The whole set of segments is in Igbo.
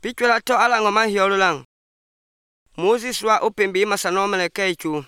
Pichwela to ala ngoma hiolo lang. Moses wa opembe masano meleke chu.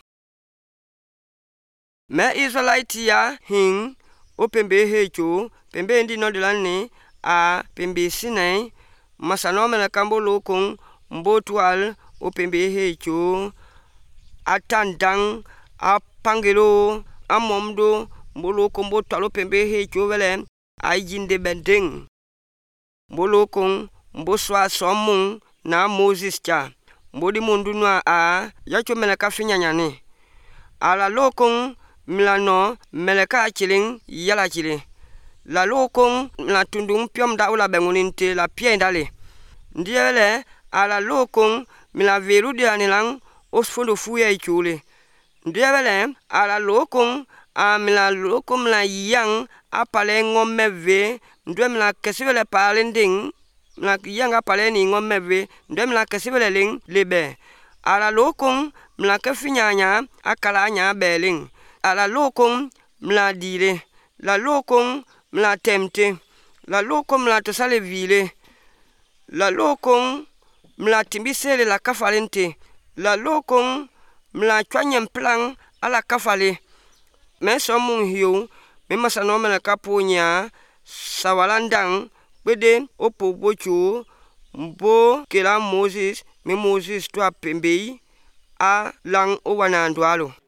Me Israelite ya hing opembe hechu pembe ndi no dilani a pembe sinai masano meleka mbolo kong mbotwal opembe hechu atandang apangelo amomdo mbolo kombo talo pembe hechu wele ayinde bending mbolo kong mboswa somung na Moses cha mbodi mundunwa a yacho meleka finyanyane ala lokong milano meleka chiling yala chile la lokong la tundung piom da ula benguninte la piendale ndiele ala lokong mila veru de anilang osfondo fuya ichule ndiele ala lokong a mila lokong la yang apale ngomeve ndwe mila kesivele palending la yang apale ni ngomeve ndwe mila kesivele ling lebe ala lokong mila kefinyanya akala nya beling ala lokong mla dire la lokong mla temte la lokong mla tosale vile la lokong mla timbisele la kafalente la lokong mla chwanyem plan ala kafale me somun hiyo me masano mela kaponya sawalandang bede opo bochu mbo kela Moses me Moses to apembe a lang owanandwalo